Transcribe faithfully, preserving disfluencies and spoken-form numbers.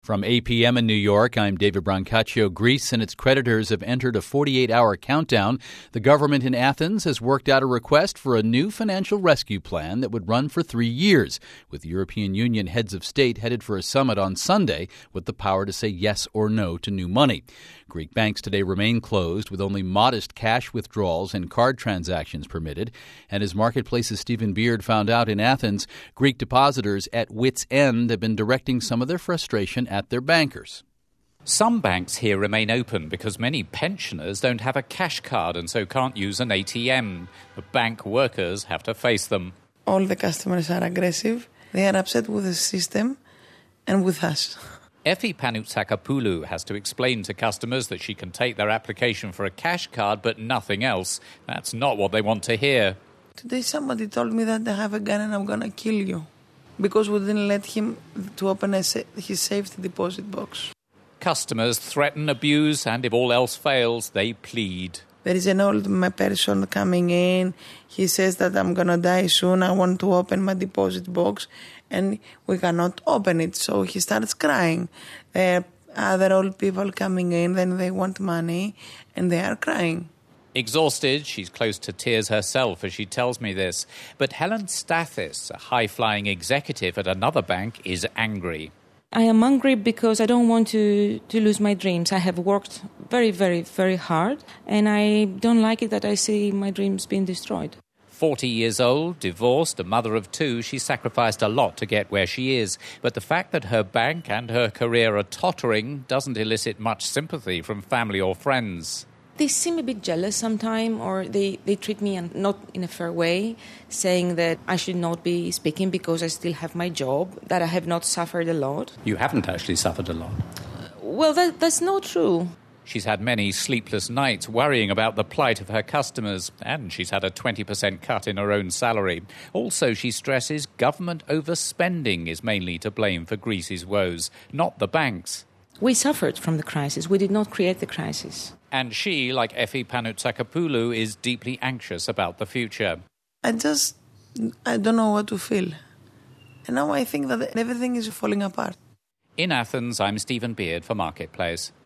From A P M in New York, I'm David Brancaccio. Greece and its creditors have entered a forty-eight hour countdown. The government in Athens has worked out a request for a new financial rescue plan that would run for three years, with European Union heads of state headed for a summit on Sunday with the power to say yes or no to new money. Greek banks today remain closed, with only modest cash withdrawals and card transactions permitted. And as Marketplace's Stephen Beard found out in Athens, Greek depositors at wit's end have been directing some of their frustration at their bankers. Some banks here remain open because many pensioners don't have a cash card and so can't use an A T M. The bank workers have to face them. All the customers are aggressive. They are upset with the system and with us. Effie Panoutsakapoulou has to explain to customers that she can take their application for a cash card but nothing else. That's not what they want to hear. Today somebody told me that I have a gun and I'm going to kill you because we didn't let him to open a sa- his safety deposit box. Customers threaten, abuse, and if all else fails, they plead. There is an old person coming in. He says that I'm going to die soon. I want to open my deposit box. And we cannot open it. So he starts crying. There are other old people coming in. Then they want money. And they are crying. Exhausted, she's close to tears herself as she tells me this. But Helen Stathis, a high-flying executive at another bank, is angry. I am angry because I don't want to, to lose my dreams. I have worked very, very, very hard, and I don't like it that I see my dreams being destroyed. forty years old, divorced, a mother of two, she sacrificed a lot to get where she is. But the fact that her bank and her career are tottering doesn't elicit much sympathy from family or friends. They seem a bit jealous sometimes, or they, they treat me not in a fair way, saying that I should not be speaking because I still have my job, that I have not suffered a lot. You haven't actually suffered a lot. Well, that, that's not true. She's had many sleepless nights worrying about the plight of her customers, and she's had a twenty percent cut in her own salary. Also, she stresses government overspending is mainly to blame for Greece's woes, not the banks. We suffered from the crisis. We did not create the crisis. And she, like Effie Panoutsakapoulou, is deeply anxious about the future. I just, I don't know what to feel. And now I think that everything is falling apart. In Athens, I'm Stephen Beard for Marketplace.